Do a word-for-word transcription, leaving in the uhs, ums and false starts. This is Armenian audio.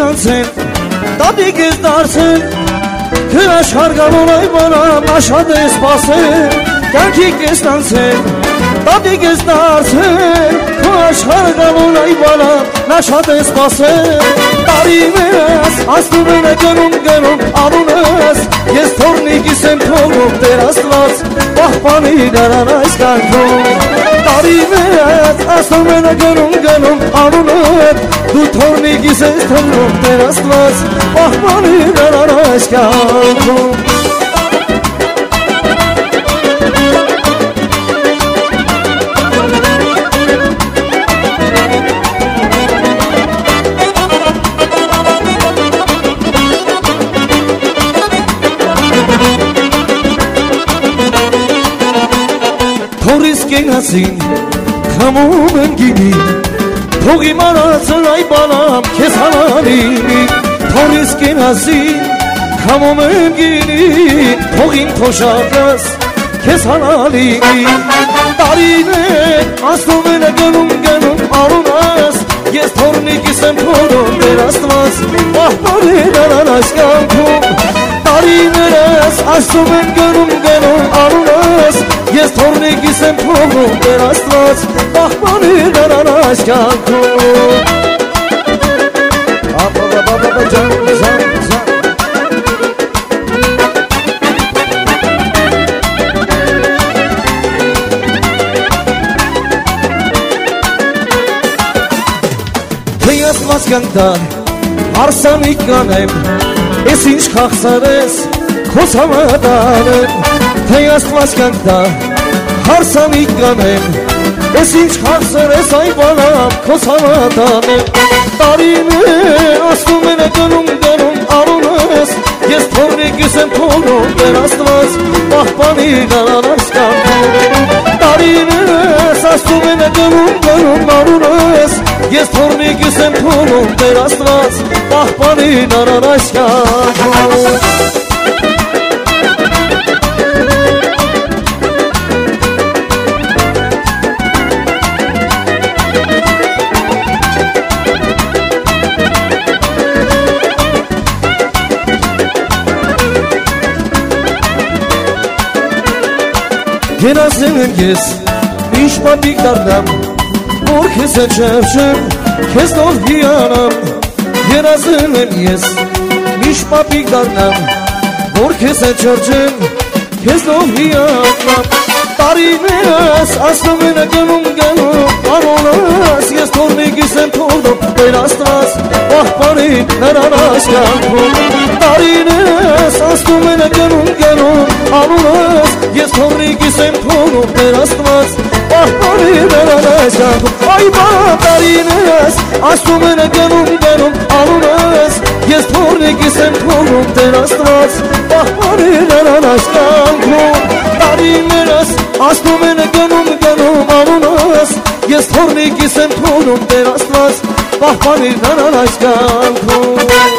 կստանցեն, տատիկ ես դարձել, Քո աշխարհ գալուն այ բանամ, աշատ ես սպասել, կյանքի կստանցել, տատիկ ես դարձել, Քո աշխարհ գալուն այ բանամ, աշատ ես սպասել, տարիներս աստում են գնում գնում անունս, ես թորնիկիս եմ թողնում Տեր Աստված, պահպանի նրան այս կյանքում, տարիներս աստում են գնում գնում անունս, դու թորնիկիս ես թողնում Տեր Աստված, պահպանի նրան այս կյանքում Թորիս կենացին, խամում եմ գինի, թող իմանացն այ բանամ քեզ հանանի, Թորիս կենացին, խամում եմ գինի, թող իմ թոշակս քեզ հանանի, տարիներ աստում են գնում գնում արունաս, ես թորնիկիս եմ թողնում Տեր Աստված, պահպանի նրան այս կյանքում, տարիներս աստում են գնում գնում արունաս, Ես թորնիկիս եմ թողնում Տեր Աստված, պահպանի նրան այս կյանքում Թեյ Աստված կանգտար, հարսանիք կանեմ, ես ինչ խաղսար ես, քոս համադանեմ Թեյ Աստված կանգտար, հարսանիք կանեմ, ես ինչ խաղսար ես այ բանամ, քոս համադանեմ Տարիներ աստում են գնում գնում արունս, ես թորնիկիս եմ թողնում Տեր Աստված, պահպանի նրան այս կյանքում Տարիներս աստում են գնում գնում արունս, ես թորնիկիս եմ թողնում Տեր Աստված, պահպանի նրան այս կյանքում Գերազեմ եմ ես, ինչ պատիկ դարնամ, որ քեզ է չերչեմ, քեզ նոր հիանամ Գերազեմ եմ ես, ինչ պատիկ դարնամ, որ քեզ է չերչեմ, քեզ նոր հիանամ Տարիներս աստում են գնում գնում անոնս, ես թորնիկիս եմ թողնում Տեր Աստված, պահպանի նրան այս կյանքում Տարիներս աստում են գնում գնում անոնս, ես թորնիկիս եմ թողնում Տեր Աստված, պահպանի նրան այս կյանքում Այ բան տարիներս աստում են գնում գնում անոնս, ես թորնիկիս եմ թողնում Տեր Աստված, պահպանի նրան այս կյանքում Տարիներս աստում են գնում գնում անոնս, ես թորնիկիս եմ թողնում Տեր Աստված, պահպանի նրան այս կյանքում